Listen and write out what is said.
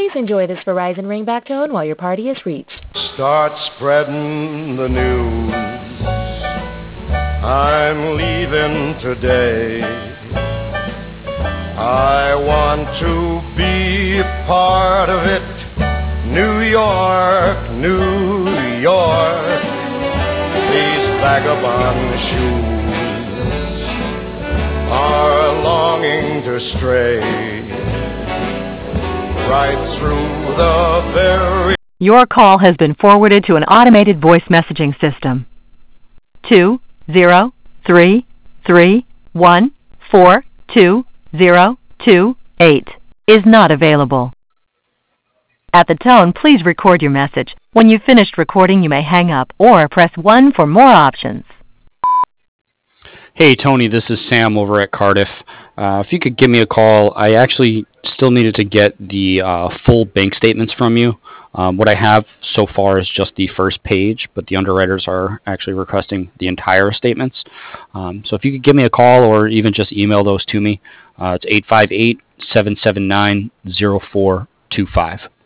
Please enjoy this Verizon ringback tone while your party is reached. Start spreading the news. I'm leaving today. I want to be a part of it. New York, New York. These vagabond shoes are longing to stray right through the very... Your call has been forwarded to an automated voice messaging system. 20331420028 is not available. At the tone, please record your message. When you've finished recording, you may hang up or press 1 for more options. Hey, Tony, this is Sam over at Cardiff. If you could give me a call, I actually still needed to get the full bank statements from you. What I have so far is just the first page, but the underwriters are actually requesting the entire statements. So if you could give me a call or even just email those to me, it's 858-779-0425.